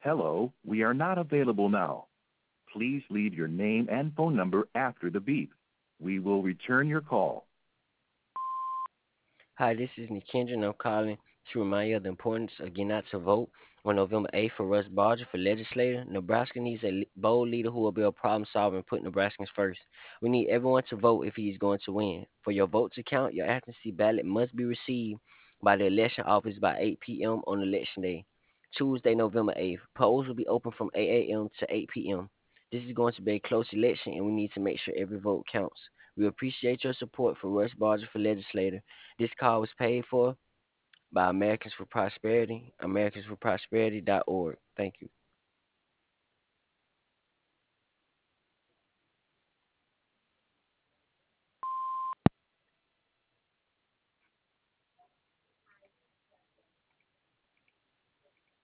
Hello, we are not available now. Please leave your name and phone number after the beep. We will return your call. Hi, this is Nikendra, and I'm calling to remind you of the importance of getting out to vote on November 8th for Russ Barger for legislator. Nebraska needs a bold leader who will be a problem solver and put Nebraskans first. We need everyone to vote if he is going to win. For your vote to count, your absentee ballot must be received by the election office by 8 p.m. on election day, Tuesday, November 8th. Polls will be open from 8 a.m. to 8 p.m. This is going to be a close election, and we need to make sure every vote counts. We appreciate your support for Russ Barger for legislator. This call was paid for by Americans for Prosperity, AmericansForProsperity.org. Thank you.